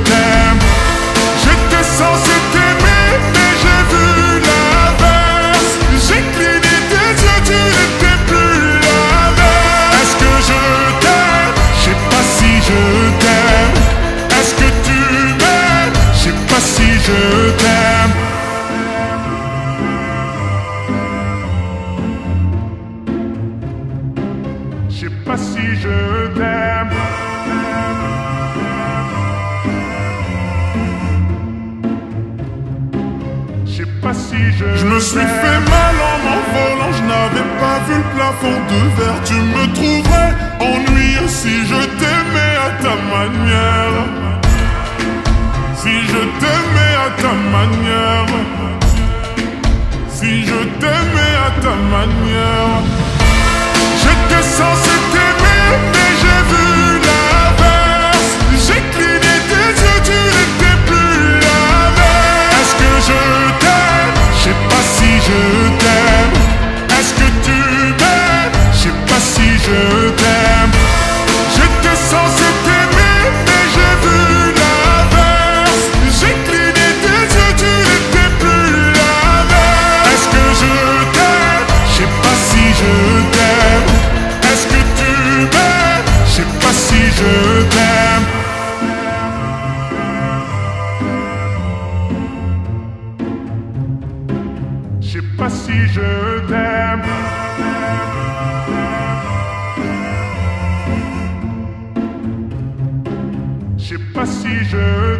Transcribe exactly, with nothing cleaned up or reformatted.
t'aime. J'étais censé t'aimer, mais j'ai vu l'inverse. J'ai cligné tes yeux, tu n'étais plus la même. Est-ce que je t'aime? Je sais pas si je t'aime. Est-ce que tu m'aimes? Je sais pas si je t'aime. Je sais pas si je t'aime. Je sais pas si je Je me suis fait mal en m'envolant, je n'avais pas vu le plafond de verre. Tu me trouverais ennuyeux si je t'aimais à ta manière. Si je t'aimais à ta manière. Si je t'aimais à ta manière. J'étais censé t'aimer, mais j'ai vu l'inverse. J'ai cligné tes yeux, tu n'étais plus la même. Est-ce que je t'aime? Je sais pas si je t'aime. Est-ce que tu m'aimes? Je sais pas si je t'aime. J'étais censé t'aimer, mais j'ai vu l'inverse. J'ai cligné tes yeux, tu n'étais plus la même. Est-ce que je t'aime? Je sais pas si je t'aime. Est-ce que tu m'aimes? Je sais pas si je t'aime. Je sais pas si je t'aime. Je sais pas si je